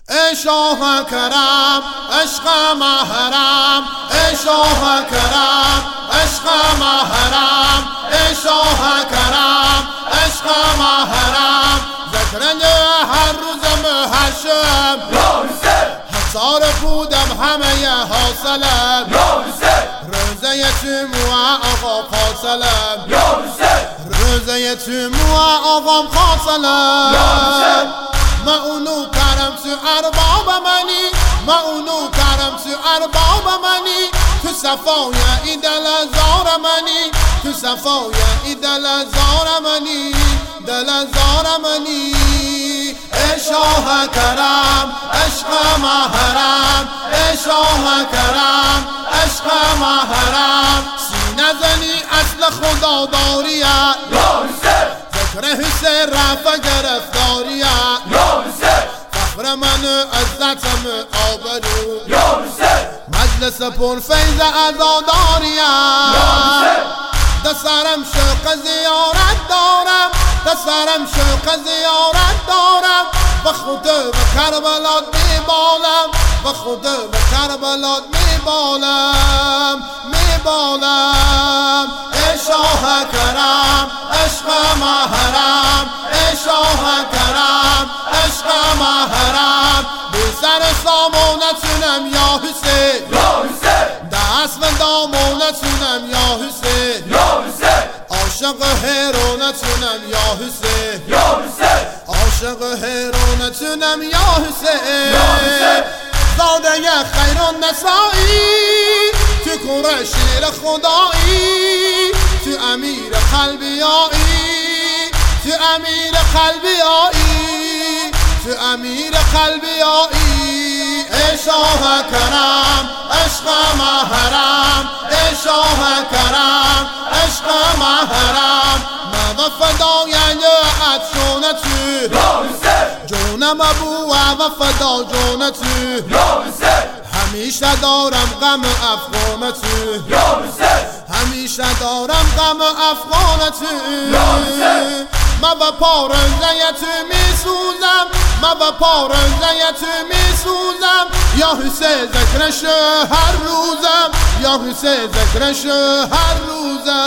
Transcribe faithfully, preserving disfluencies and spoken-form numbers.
ای شاه کرم عشق محرم، ای شاه کرم عشق محرم، ای شاه کرم عشق محرم. ذکر هر روز محشم یا حسین، هزار بودم همه حاصلم، یا حسین، روزه تو آقا فاصلم، یا حسین، روزه تو آقام فاصلم. ما اونو کرم تو ارباب منی، ما اونو کرم تو ارباب منی، تو صفای ای دل زار منی، تو صفای ای دل زار منی، دل زار منی. ای شاه کرم عشق محرم، ای شاه کرم عشق محرم. سینه زنی اصل خدا داریه، یا حسین، ذکر حسین رفع گرفتاریه، یا حسین، فخر من عزتم آبرو، یا حسین، مجلس پر فیض عزاداریه. دسرم شوق زیارت دارم، دسرم شوق زیارت دارم، و خدا به کربلات میبالم، و خدا به کربلات میبالم میبالم. ای شاه کرم عشق محرم، ای شاه کرم عشق محرم. بی سر سامان نتونم یا حسین، یا حسین، دست به دامون نتونم یا حسین، یا حسین، عاشق هرو نتونم یا حسین، یا حسین، عاشق هرو نتونم یا حسین. یا حسین، زاده خیر النسائی، تو کور شیر خدایی، تو امیر قلبی آیی، تو امیر قلبی آیی، تو امیر قلبی آیی. ای شاه کرم عشق محرم، ای شاه کرم عشق محرم. من فدای عطشونتی، یا حسین، جونم ابو و فدا جونتی، یا حسین، همیشه دارم غم افغانتی، یا حسین، همیشه دارم غم افغانتی. یا حسین، من با پارنزه تو میسوزم، من با پارنزه تو میسوزم، یا حسین ذکرش هر روزم، یا حسین ذکرش هر روزم.